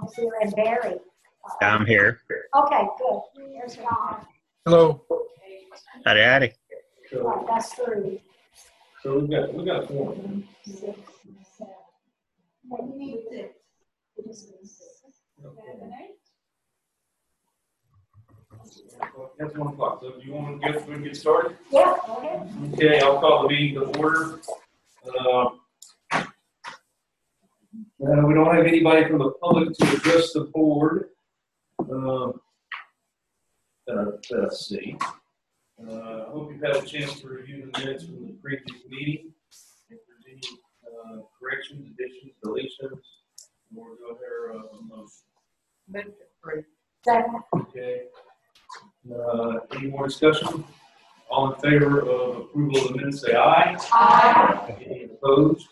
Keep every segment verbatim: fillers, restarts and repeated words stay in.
officer, and Barry. I'm here. Okay, good. There's Ron. Hello. Howdy, howdy. Right, that's three. So we've got, we've got four. Six, seven. What do you need six? We just need six. Seven, eight. That's one o'clock. So do you want to get, we can get started? Yeah, go ahead. Okay, I'll call the meeting to order. Uh, uh, we don't have anybody from the public to address the board. Um, uh, let's see. Uh, I hope you've had a chance to review the minutes from the previous meeting. If there's any uh, corrections, additions, deletions, or do I hear a motion? Second. Okay. Uh, any more discussion? All in favor of approval of the minutes, say aye. Aye. Any opposed?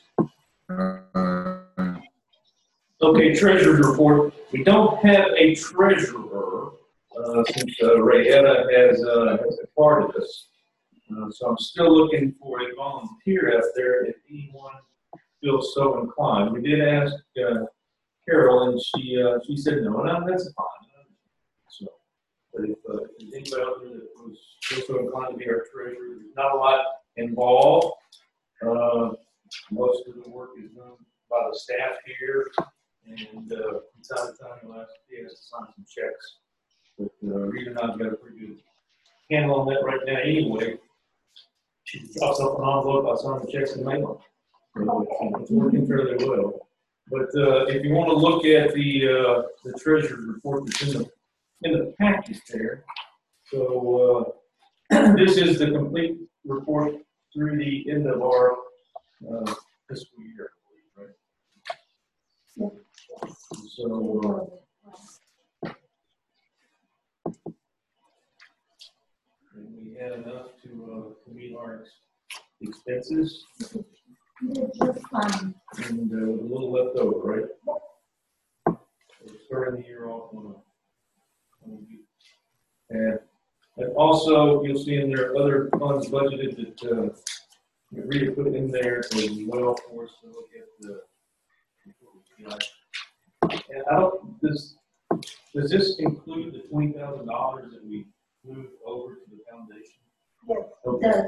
Okay, treasurer's report. We don't have a treasurer uh, since uh, Rayetta has, uh, has departed us. Uh, so I'm still looking for a volunteer out there if anyone feels so inclined. We did ask uh, Carol, and she uh, she said no, and that's fine. So, but if uh, there's anybody out there that was feels so inclined to be our treasurer, there's not a lot involved. Uh, most of the work is done by the staff here. And uh, from time to time, you'll have to sign some checks. But uh, Rita and I've got a pretty good handle on that right now anyway. She drops off an envelope, I sign the checks and mail them. So it's, it's working fairly well. But uh, if you want to look at the uh, the treasurer's report that's in the, in the package there. So uh, this is the complete report through the end of our uh, fiscal year. So, uh, and we had enough to, uh, to meet our expenses. Just fine. And uh, with a little left over, right? So we're starting the year off on a, on a good. And, and also, you'll see in there other funds budgeted that uh, Rita put in there as well for us to look at the. You know, and I don't, does, does this include the twenty thousand dollars that we moved over to the foundation? Yes, Okay. it does.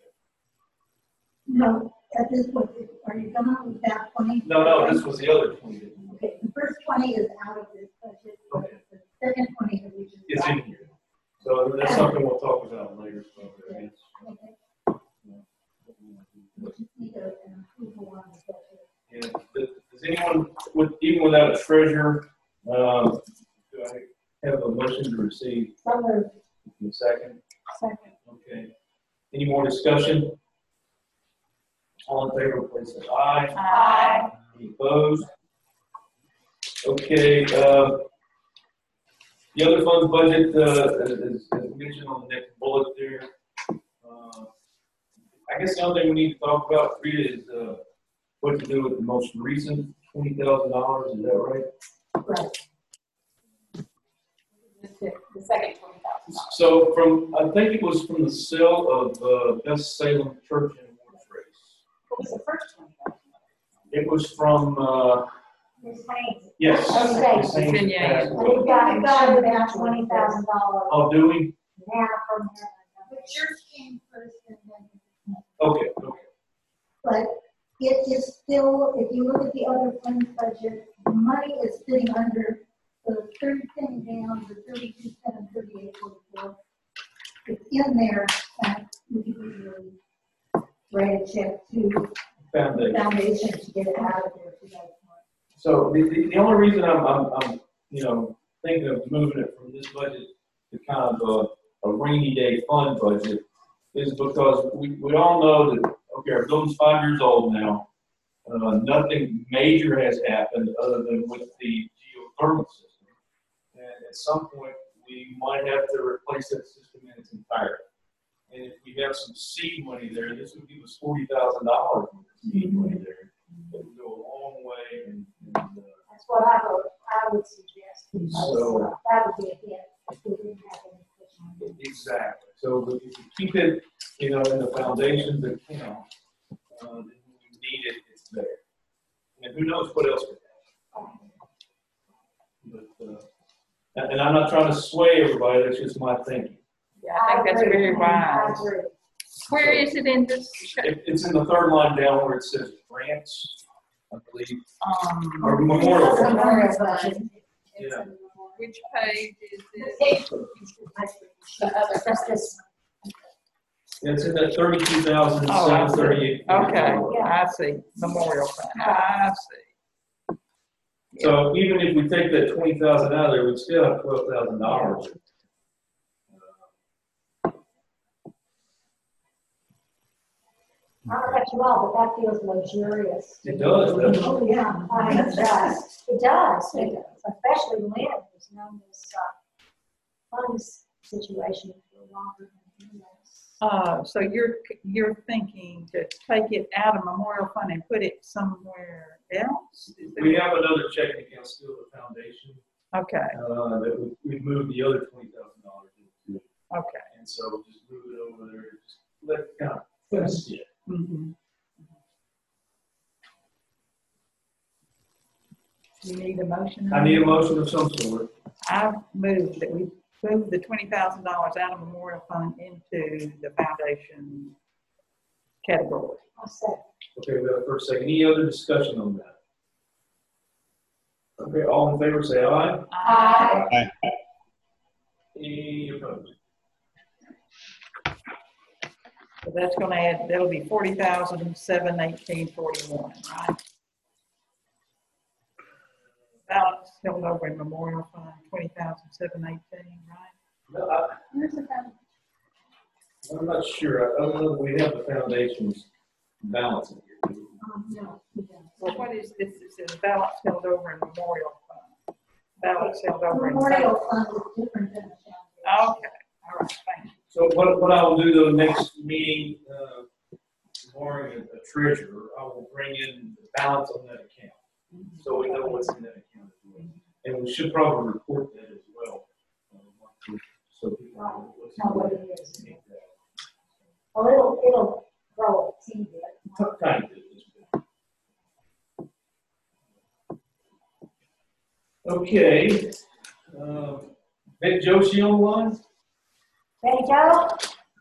No, at this point, are you done with that twenty? No, no, this was the other twenty. Okay, the first twenty is out of this budget. Okay. The second twenty that we just. It's got. in here. So that's something we'll talk about later. So I guess. Okay. We just need a- an approval on the budget. Yeah. Does, does anyone, with, even without a treasurer, um, do I have a motion to receive So moved. in a second? Second. Okay. Any more discussion? All in favor, please say aye. Aye. Any opposed? Okay. Uh, the other fund budget, uh, is, is mentioned on the next bullet there. Uh, I guess the only thing we need to talk about, Rita, is uh, what to do with the most recent twenty thousand dollars. Is that right? Right. The, the second twenty thousand dollars. So from, I think it was from the sale of uh, Best Salem Church and Horse Race. What was the first twenty thousand dollars? It was from, uh, Miss Haynes. yes. Okay. Miss Haynes Virginia. passed We away. got, got about twenty thousand dollars Oh, do we? now from her. The church came first and then. Okay, okay. But it is still, if you look at the other fund budget, the money is sitting under the third thing down, the thirty-two, seven, thirty-eight, forty-four. It's in there, and we can usually write a check to the Foundation. foundation to get it out of there if you guys want. So the, the, the only reason I'm, I'm, I'm, you know, thinking of moving it from this budget to kind of a, a rainy day fund budget is because we, we all know that, okay, our building's five years old now. Uh, nothing major has happened other than with the geothermal system. And at some point, we might have to replace that system in its entirety. And if we have some seed money there, this would give us forty thousand dollars with the seed money there. It would go a long way. And, and, uh, That's what I would, I would suggest. So- That would be a hit if we didn't have any cushion. exactly. So if you keep it, you know, in the foundation that, you know, uh, when you need it, it's there. And who knows what else could happen. But, uh, and and I'm not trying to sway everybody, that's just my thinking. Yeah, I think that's agree. very I wise. agree. Where is it in this? It, it's in the third line down where it says grants, I believe, Um, or memorial. Memorial Fund. Fund. Yeah. which page is this? The other. That's this. Yeah, it's in that thirty-two thousand, Oh, I seven see. thirty-eight. Okay, I see. Memorial Fund. I see. So even if we take that twenty thousand out of there, we'd still have twelve thousand dollars. I don't know about you all, but that feels luxurious. It does, doesn't it? Oh, yeah, I mean, it does. It does, it does, especially when there's known this, uh, funds situation for longer than years. Uh, so you're, you're thinking to take it out of Memorial Fund and put it somewhere else? Is that- We have another checking account still at the foundation, Okay, uh, that we, we've moved the other twenty thousand dollars into. okay. And so just move it over there, just let it kind of finish it. Mhm. You need a motion? I need a motion of some sort. I move that we move the twenty thousand dollars out of Memorial Fund into the foundation category. I'll say, Okay, we have a first second. Any other discussion on that? Okay, all in favor, say aye. Aye. Any opposed? So that's gonna add, that'll be forty thousand, seven eighteen, forty-one, right? Balance held over in Memorial Fund, twenty thousand, seven eighteen, right? No, I, Where's the found? I'm not sure. I don't know if we have the foundation's balance in here. um, no, we don't. So what is this? It says balance held over in Memorial Fund. Balance held over in. Memorial Fund is different than the foundation. Okay, all right, thank you. So what, what I will do though, next meeting, uh, barring a a treasurer, I will bring in the balance on that account. So we know what's in that account as well. And we should probably report that as well. uh, So people know what's in Know what there. it is. Well, it'll, it'll grow a teeny bit. Kind of. Okay, uh, Vic Joshi on the line? Ready, Joe?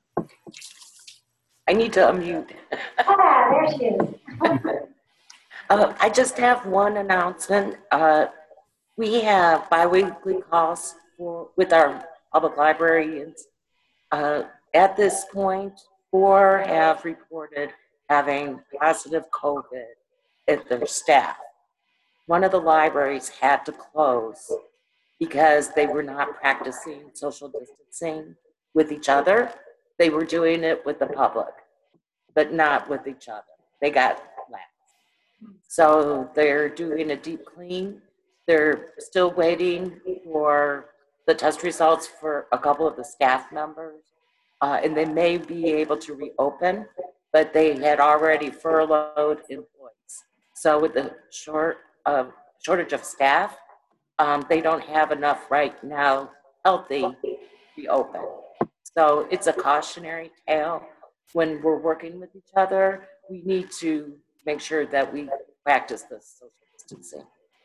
I need to unmute. Ah, there she is. Uh, I just have one announcement. Uh, we have biweekly calls for, with our public librarians. Uh, at this point, four have reported having positive COVID at their staff. One of the libraries had to close because they were not practicing social distancing with each other. They were doing it with the public, but not with each other. They got lax. So they're doing a deep clean. They're still waiting for the test results for a couple of the staff members. Uh, and they may be able to reopen, but they had already furloughed employees. So with the short uh, shortage of staff, um, they don't have enough right now healthy to reopen. So it's a cautionary tale. When we're working with each other, we need to make sure that we practice this social distancing.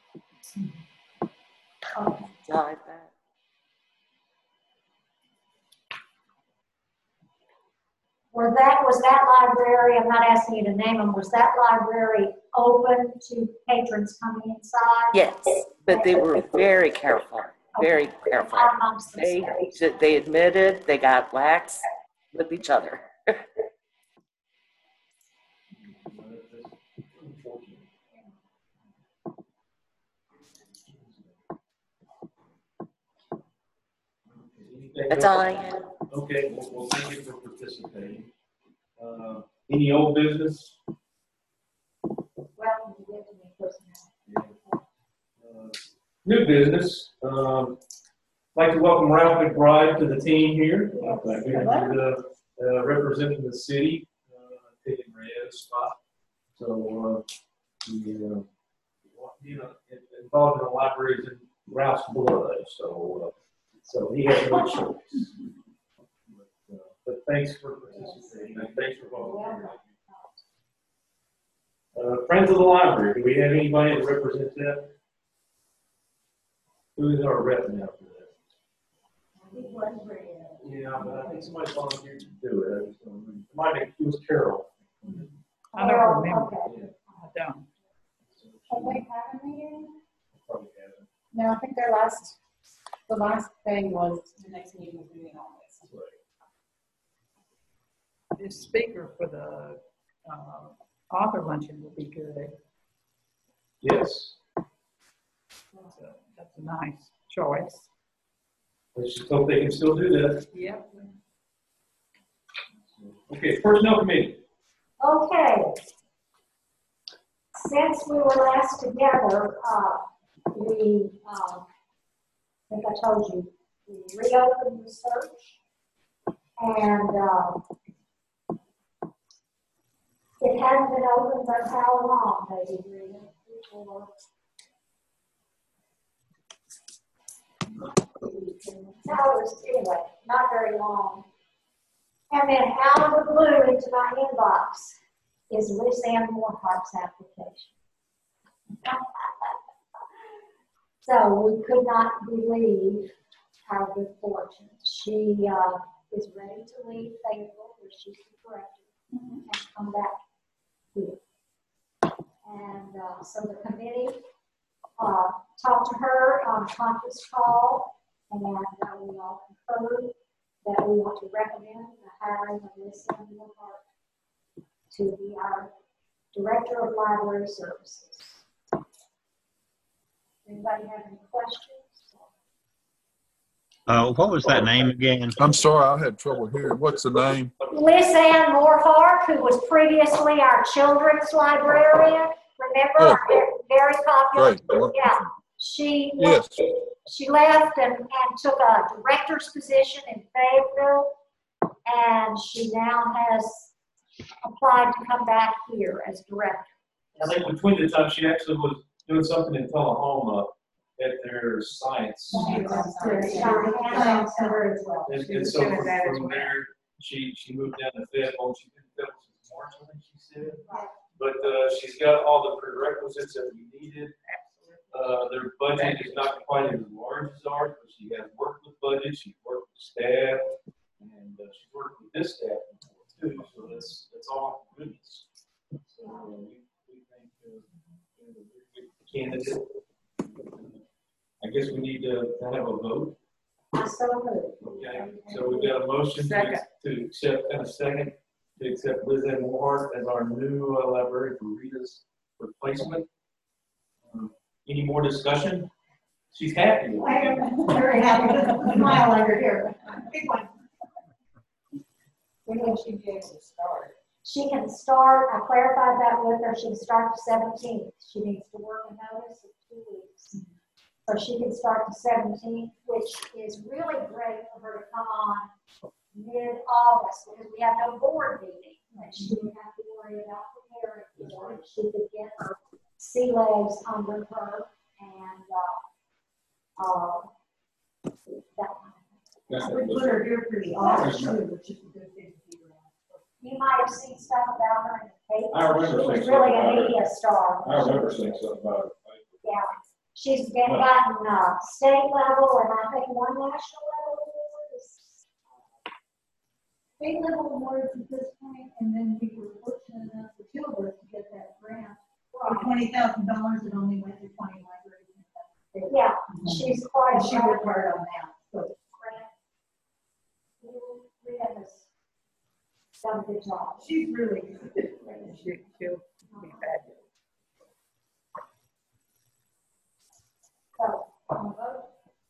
Um, So like that. Was that, was that library, I'm not asking you to name them, was that library open to patrons coming inside? Yes, but they were very careful, very careful. Out amongst They, themselves. they admitted they got lax with each other. That's all I have. Okay, well, well, thank you for participating. Uh, any old business? Well, you give to me personnel. Uh, New business, um, I'd like to welcome Ralph McBride to the team here. Uh, here to the, uh, representing the city, uh, taking Rayetta's spot. So, uh, he, uh, you know, involved in the libraries in Ralph's blood, so, uh, so he has no choice. But, uh, but thanks for participating, and thanks for volunteering. Uh, Friends of the Library, do we have anybody that represents that? Who is our rep now for that? It was Red. Yeah, but I think somebody volunteered to do it. I just don't remember. It might be, it was Carol. I don't Carol, remember. okay. Yeah, I don't. Have they had a meeting? probably haven't. No, I think their last, the last thing was the next meeting will be in August. This speaker for the uh, author luncheon will be good. Yes. That's a, that's a nice choice. Let's just hope they can still do that. Yep. Okay, personnel committee. Okay. Since we were last together, uh, we, um, I think I told you, we reopened the search. And, um, it hadn't been open for how long, maybe three, four. No, it was, anyway, not very long. And then out of the blue into my inbox is Liz Ann Morehart's application. So we could not believe our good fortune. She uh, is ready to leave Fayetteville, where she's the director, and come back here. And uh, so the committee uh, talked to her on a conference call, and uh, we all concurred that we want to recommend the hiring of Liz Ann Moorhart to be our Director of Library Services. Anybody have any questions? Uh, what was that name again? I'm sorry, I had trouble hearing. What's the name? Liz Ann Moorhart, who was previously our children's librarian. Remember, Oh. our very popular. Great. Yeah, she Yes. she left and, and took a director's position in Fayetteville, and she now has applied to come back here as director. I think between the time she actually was doing something in Tullahoma at their science. And Science Center as well. And, She and was so doing from, that as from well. there, she, she moved down to Fayetteville. She did Fayetteville since March, I think she said. Right. But, uh, she's got all the prerequisites that we needed. Uh, their budget is not quite as large as ours, but she has worked with budget, she's worked with staff, and, uh, she's worked with this staff before too, so that's, that's all goodness. So, uh, we, we think, uh, we're a very good candidate. I guess we need to to have a vote. I so moved. Okay, so we've got a motion to, Second. to accept, and a second, to accept Liz Ann Moorhart as our new uh, librarian for Rita's replacement. Um, Any more discussion? She's happy. I am very happy to smile over here. Big one. When will she be able to start? She can start, I clarified that with her, she can start the seventeenth. She needs to work a notice of two weeks. So she can start the seventeenth, which is really great for her to come on mid-August, because we have no board meeting. And she didn't have to worry about preparing for it. She could get her sea legs under her and, uh, uh, that That's We it. put her here pretty often, which is a good thing to do. You might have seen stuff about her in the paper. I remember She was seeing really something a about her. media star. I remember saying something about it. Yeah, she's been gotten, uh, state level and I think one national level award is. State level awards at this point, and then we were fortunate enough for Gilbert to get that grant for twenty thousand dollars. It only went to twenty libraries. Yeah, she's quite a. She worked hard on that, so. Rita has done a good job. She's really good. She, she'll be fabulous. So, on the vote,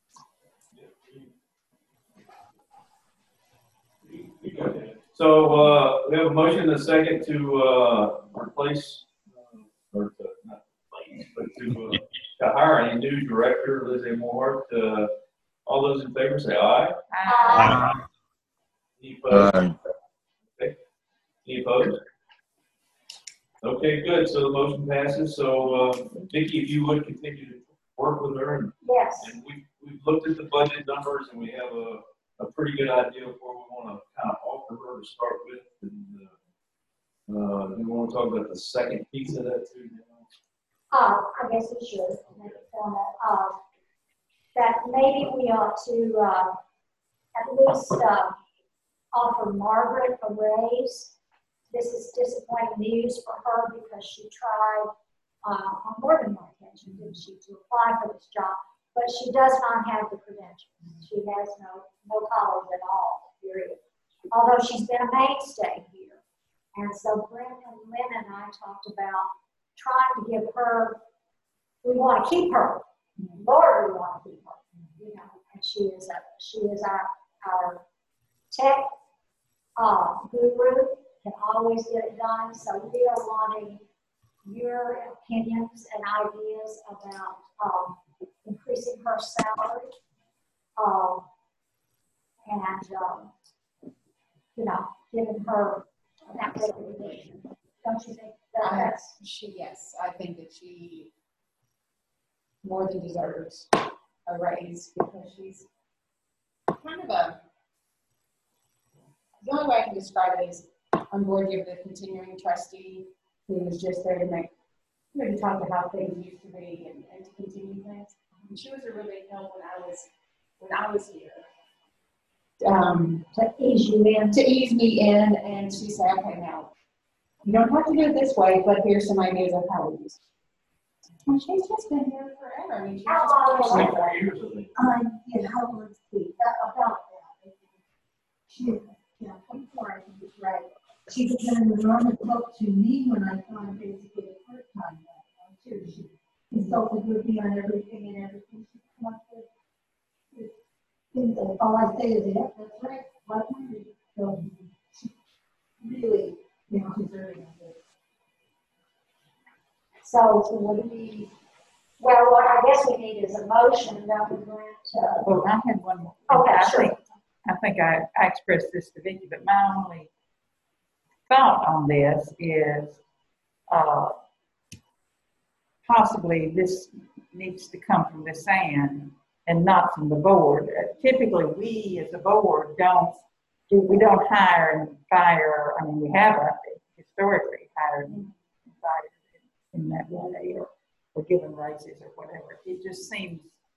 So, uh, we have a motion and a second to, uh, replace, uh, or to, not replace, but to, uh, to hire a new director, Liz Ann Moorhart. Uh, all those in favor say aye. uh, Any opposed? Aye. Okay. Any opposed? Okay, good. So the motion passes. So, uh, Vicki, if you would continue to work with her, and, yes, and we, we've looked at the budget numbers and we have a, a pretty good idea of where we want to kind of offer her to start with. And, uh, uh, we want to talk about the second piece of that too now. uh, I guess we should make it formal. Uh, that maybe we ought to, uh, at least, uh, offer Margaret a raise. This is disappointing news for her because she tried, uh, on more than one occasion, didn't she, to apply for this job, but she does not have the credentials. She has no, no college at all, period. Although she's been a mainstay here. And so Brent and Lynn and I talked about trying to give her, we want to keep her. Lord, we want to keep her. You know, and she is a, she is our, our tech uh, guru, can always get it done. So we are wanting your opinions and ideas about um, increasing her salary. Um, and, um, you know, giving her that recognition. Don't you think that I- that's, She, yes, I think that she more than deserves a raise because she's kind of a, the only way I can describe it is on board you have the continuing trustee who is just there to make, you know, to talk about how things used to be and, and to continue things. And she was a really big help when I was, when I was here. Um, to ease you in? to ease me in and she said, okay, now, you don't have to do it this way, but here's some ideas of how we use it. And she's just been here forever. I mean, she's How just long been is here. Four years, I think. Um, yeah, how let's see, that, about that. She, yeah, twenty-four, I think is right. She was an enormous help to me when I found basically a part-time one, too. She consulted with me on everything and everything she come up with. And all I say is, yeah, that's right, five hundred. So she really, you know, deserving of it. So, so what do we, well, what I guess we need is a motion, don't we, Brent? Uh, Well, I had one more. Okay, I sure. think, I think I, I expressed this to Vicki, but my only thought on this is, uh, possibly this needs to come from the sand and not from the board. Uh, Typically, we as a board don't, do we don't hire and fire, I mean, we have uh, historically hired and fired in that way, or, or given raises or whatever. It just seems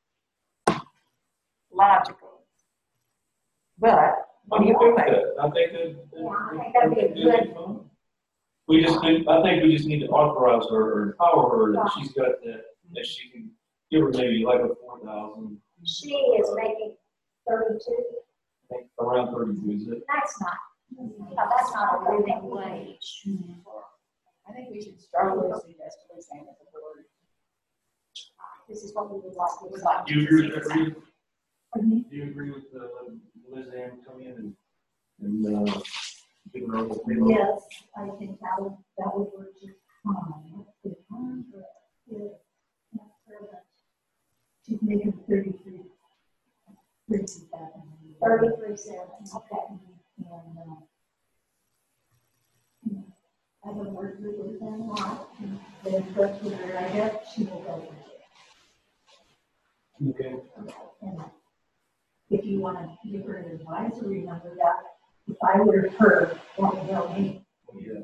logical. But, what do you think think? that- I think that. Yeah, I think that'd be a good- We just, need- I think we just need to authorize her or empower her that she's got that, that she can give her maybe like a four thousand, She is making thirty-two, I think around thirty-two, is it? that's not, you know, that's not a living wage. I think we should strongly suggest to Lisanne as a board. This is what we would like, we would Would like. like Do you agree, agree, Pardon do you agree with, uh, Liz Ann coming in and, and, uh, giving her a little payroll? Yes, I think that would, that would work just fine. Let's see, Margaret is, not sure that she's making thirty-three, thirty-two thousand. Thirty-three cents, okay. And, uh, you know, I have worked with her a lot, and then first with her, I guess she will go with it. Okay. And if you want to give her an advisory number, that, if I were her, that would help me. Yeah.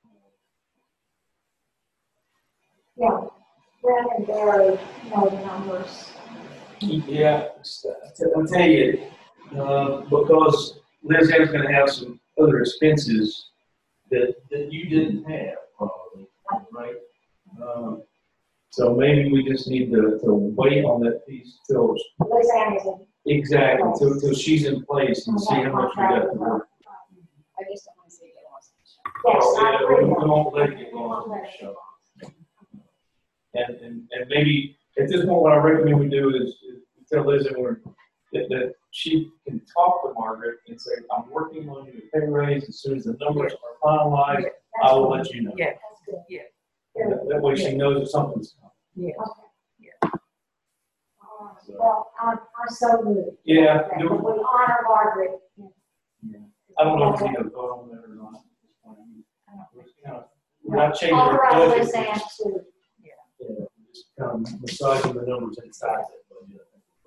Yeah, Brent and Barry know the numbers. Yeah, I'll tell you, uh, because Liz Ann's gonna have some other expenses that, that you didn't have probably, right? Um, So maybe we just need to, to wait on that piece till, Lisanne is a. exactly, till, till she's in place and see how much we got to work. I just don't want to see it get lost. Yes, Oh, I yeah, agree. we won't let it get We won't lost in let the it get show. lost. And, and, and maybe, at this point, what I recommend we do is, is tell Liz that we're, that, that she can talk to Margaret and say, I'm working on your pay raise, as soon as the numbers are finalized, I will let you know. Yeah, That's good. yeah, And That that way she knows that something's coming. yeah. Okay. All right. Well, I, I so moved. Yeah, that do- We honor Margaret. I don't know if we need to vote on that or not at this point. We're just kind of- We're not changing our Authorize budget. Lisanne to, Yeah, we're just kind of massaging the numbers inside that budget.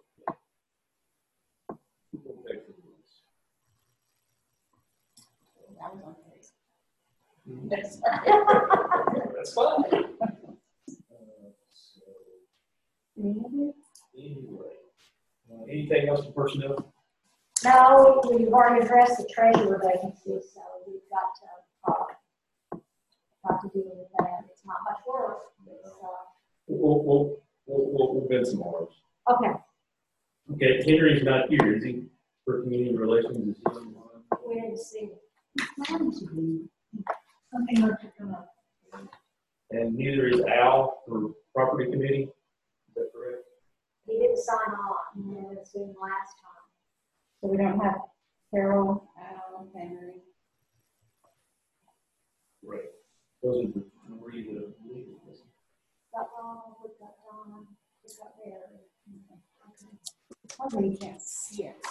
We'll pay for this. That was on pace. That's That's fine. Uh, so, Anyway, anything else for personnel? No, we've already addressed the treasurer vacancy, so we've got to, uh, got to deal with that. It's not much work. It's, uh, We'll, we'll, we'll, we'll, we'll bid some hours. okay, Okay, Henry's not here, is he? For community relations, is he on? we didn't see. Plan to be, something like to come up. And neither is Al for property committee, is that correct? He didn't sign on, you know, it's been last time. So we don't have Carol, Al, Henry. Right. Those are the three that are leaving. Got Ron, we got Don, we got Barry. Probably you can't see it.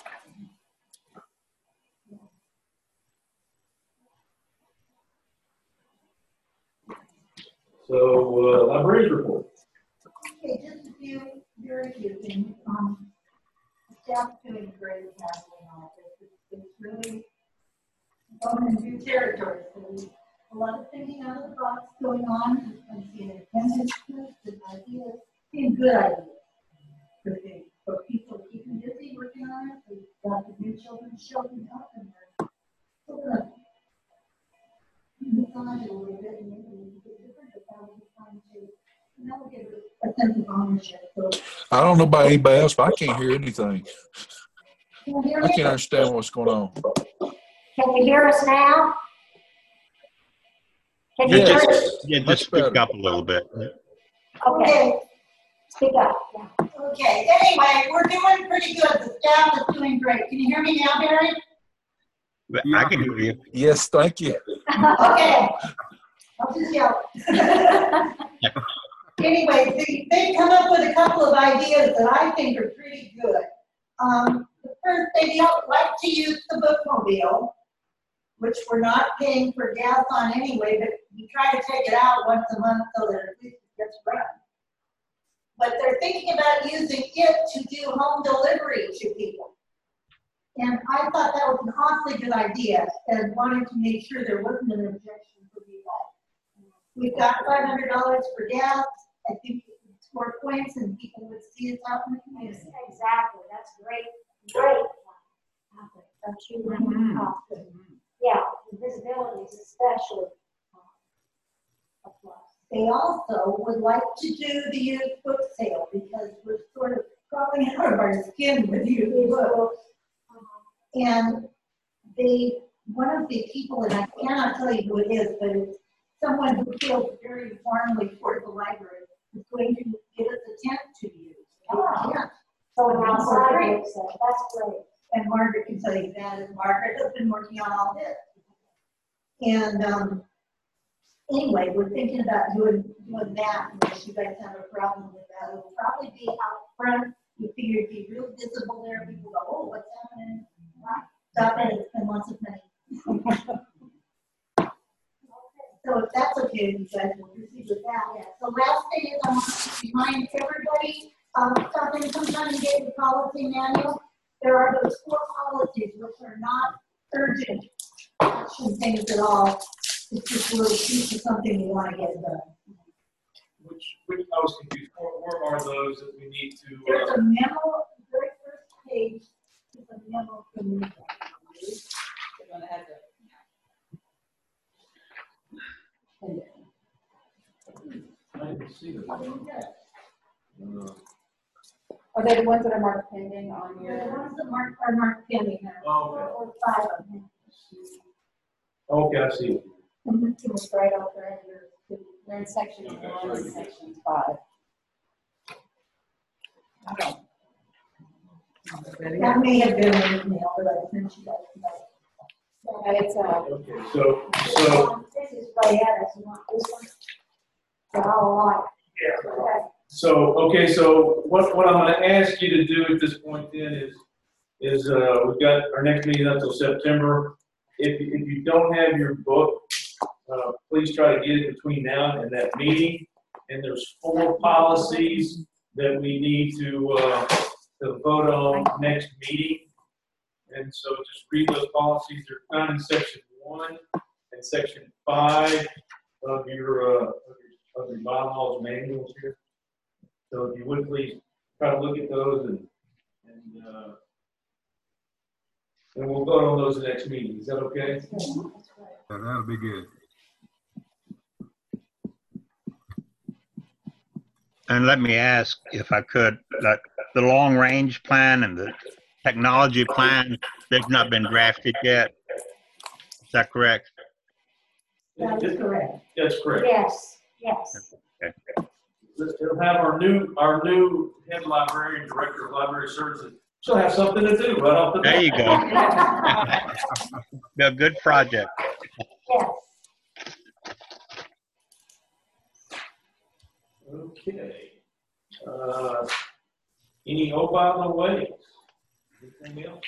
So, uh, libraries report. Okay, just a few, very few things. Um, staff doing great with handling all this. It's, it's really going in new territory. So we, a lot of thinking out of the box going on. I'm seeing attendance, good ideas, seeing good ideas for things. So people keeping busy working on it. We've got the new children showing up and they're still gonna move on it a little bit and maybe a bit different, but that will be fun too. And that will give it a sense of ownership. So I don't know about anybody else, but I can't hear anything. Can you hear I me? can't understand what's going on. Can you hear us now? Can you Yes. hear us? Just, yeah, Much just speak better. up a little bit. Okay, speak up, yeah. okay, anyway, we're doing pretty good. The staff is doing great. Can you hear me now, Barry? But I can hear you. Yes, thank you. Okay. I'll just yell. Anyway, they, they come up with a couple of ideas that I think are pretty good. Um, the first, they don't like to use the bookmobile, which we're not paying for gas on anyway, but we try to take it out once a month so that at least it gets run. But they're thinking about using it to do home delivery to people. And I thought that was an awfully good idea and wanted to make sure there wasn't an objection for people. We've got five hundred dollars for gas. I think it's score points and people would see us out in the community. Exactly, that's great, great. Don't you, Mhm. uh, yeah, the visibility is especially uh, a plus. They also would like to do the used book sale because we're sort of crawling out of our skin with used books. And they, one of the people, and I cannot tell you who it is, but it's someone who feels very warmly toward the library, is going to give us a tent to use. Oh. Yeah. So an outside Great. book sale, that's great. And Margaret can tell you that, and Margaret has been working on all this. And um, anyway, we're thinking about doing, doing that, unless you guys have a problem with that. It'll probably be out front. We figure it'd be real visible there. People go, oh, what's happening? Stop it, it's been lots of money. So if that's okay with you guys, we'll proceed with that. Yeah. The last thing is I want to remind everybody, um, something sometime you get the policy manual. There are those four policies which are not urgent action things at all. It's just a little piece of something you want to get done. Which, which, I was confused, where, where are those that we need to, There's uh, a memo, the very first page is a memo from you. I didn't see them. Uh, Are they the ones that are marked pending on The your? ones that mark are marked pending now, Oh, or okay. or five of them. Okay, I see. And it's just right out there. They're in section one and section five. That may have been an email, but I sent you guys. And it's, uh, Okay, so, so, This is way ahead, if you want this one. So I'll like, yeah. okay. So, okay, so what, what I'm gonna ask you to do at this point then is, is, uh, we've got our next meeting until September. If, if you don't have your book, uh, please try to get it between now and that meeting. And there's four policies that we need to, uh, to vote on next meeting. And so just read those policies. They're found in section one and section five of your, uh, of your, of your bylaws manuals here. So if you would please try to look at those and, and, uh, And we'll vote on those next meeting. Is that okay? Yeah, that'll be good. And let me ask if I could, like the long range plan and the technology plan, they've not been drafted yet. Is that correct? That is correct. That's correct. Yes, yes. We'll have our new, our new head librarian, director of library services. She'll have something to do right off the bat. There you go. Be a good project. Yes. Okay. Uh, any, oh, by the way, anything else?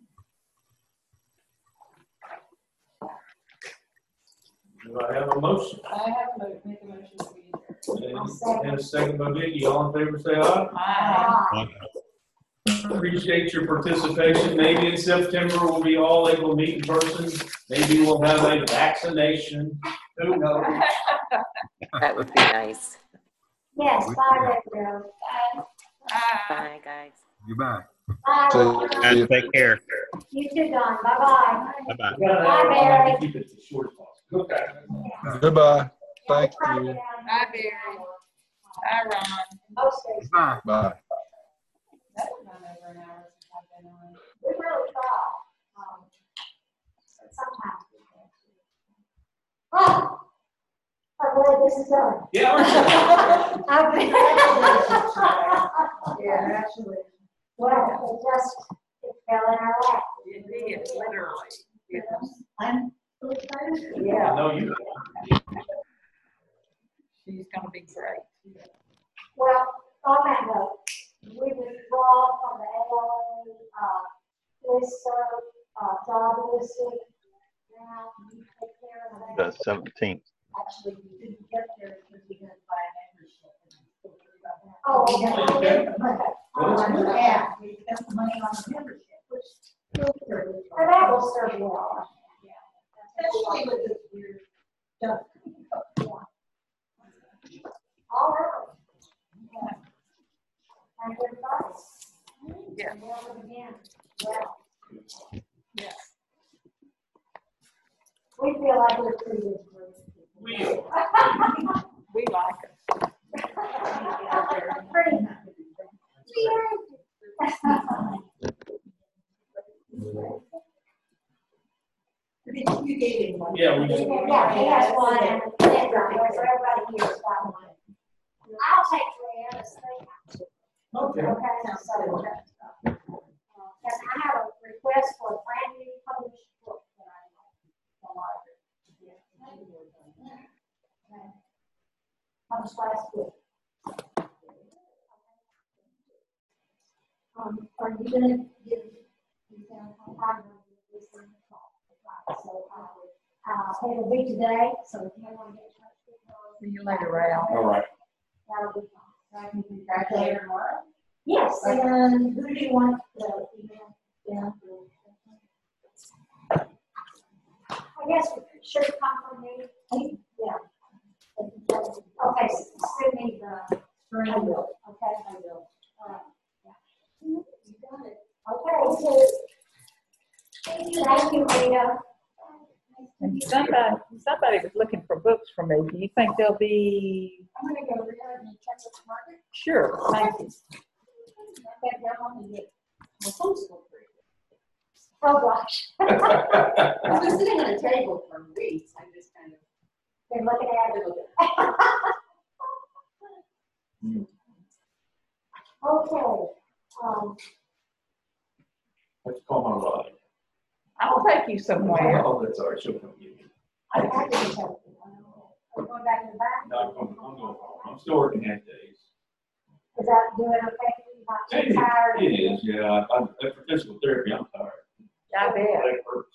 Do I have a motion? I have to make a motion to be adjourned. And and a second by Vicky. All in favor, say aye. Ah, Appreciate your participation. Maybe in September we'll be all able to meet in person. Maybe we'll have a vaccination. Who knows? That would be nice. yes, bye, Rachel. Bye, guys. Goodbye. Bye. See Laura. you. And take care. You too, Don. Bye-bye. Bye-bye. We gotta have- I'll have to keep it as short as possible. Okay. Goodbye. Thank Bye, you. Don. Bye, Barry. Bye, Ron. Most days. Bye. Bye. That was not over an hour since I've been on. We really thought, um, but sometimes we can't. Oh, I'm glad this is done. Yeah. we're- I've been. Yeah, actually. Well, it just, it fell in our lap. It did, literally. It was- I'm so excited. I Yeah, know you. she's gonna be great. Well, on that note, we withdraw from the A L A, uh, listserv, uh, job listing. Now, you take care of The that. seventeenth. Actually, we didn't get there because we didn't buy a membership. Oh, We had to okay. pay, but, Well, that's uh, good. yeah, we spent the money on the membership, which. will serve us And that will serve you well. Especially with this weird stuff. All right. Yeah. And good advice. Yeah. Never again. Well, Yes. we feel like we're pretty good. We are. We like it. Pretty. You gave him one. Yeah, we just. Yeah, he has one, and then, so everybody here's got one. I'll take Leanna's thing. Okay. Okay, so, uh, and I have a request for a brand new published book that I like. The library. Okay. Published last week. Um, are you gonna give, you sound I'm gonna do this in the fall. So, uh, uh, it'll be today, so if you want to get in touch with her. See you later, Ralph. All right. That'll be fine. I can congratulate her tomorrow? Yes, and who do you want the email? Yeah. I guess it should come from me. Yeah. Okay, so send me the, I will. okay? I will. All right. You got it. Okay, so. Thank you, thank you, Rita. And somebody, somebody was looking for books from me. Do you think they'll be? I'm gonna go there and check the market. Sure, thank you. I bet they're only get my homeschool free. Oh, gosh. I've been sitting on a table for weeks. I just kind of. Been looking at it. Okay, um, Let's call my ride. I'll take you somewhere. Oh, that's all right. She'll come get me. I have to tell you. Are we going back in the back? No, I'm going, I'm going home. I'm still working half days. Is that doing okay? Not It too tired? it is, yeah. I, I, after physical therapy, I'm tired. I bet. It hurts.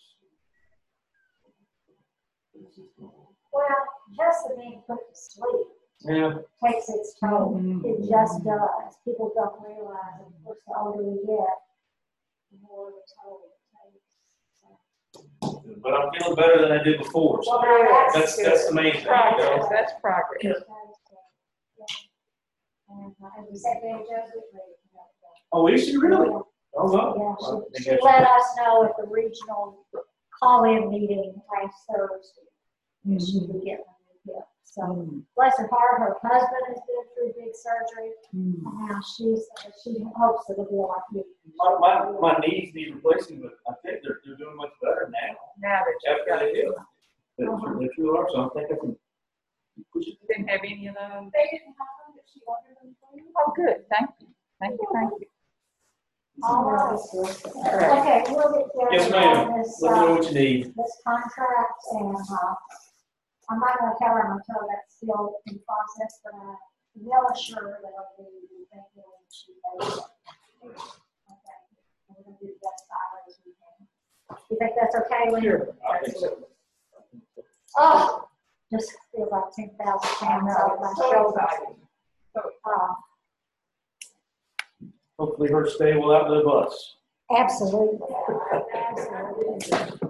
Well, just the being put to sleep Yeah. takes its toll. Mhm. It just does. People don't realize, of course, the older we get, the more the toll it takes. So, But I'm feeling better than I did before. So Well, now that's, that's the main thing. you Progress, know? that's progress. yeah. And uh, as we said, Mary Joseph, we- Oh, is she really? Oh, well. Yeah, I she, think she that's- let us know at the regional call-in meeting last Thursday. that She would get one new hip. So bless her heart, her husband has been through big surgery. And now she's, she hopes it'll be like me. My, my, my knees need replacing, but I think they're, they're doing much better now. Now that you've After got they it. did. They Uh-huh. they truly are, so I think I can push it. Didn't have any of those. They didn't have them, but she ordered them for you. Oh, good, thank you, thank you, thank you. All right. Okay, we'll get there. Yes, ma'am. on this, Let me know uh, what you need. this contract, and, uh, I'm not gonna tell her until that's still in process, but I will assure her that I'll be, we think that she knows. Okay, we're gonna do the best file as we can. You think that's okay, Lynn? Sure, I think so. Oh, just feel like ten thousand pounds off my So shoulders. exciting. Uh, Hopefully her stay will outlive us. absolutely, absolutely.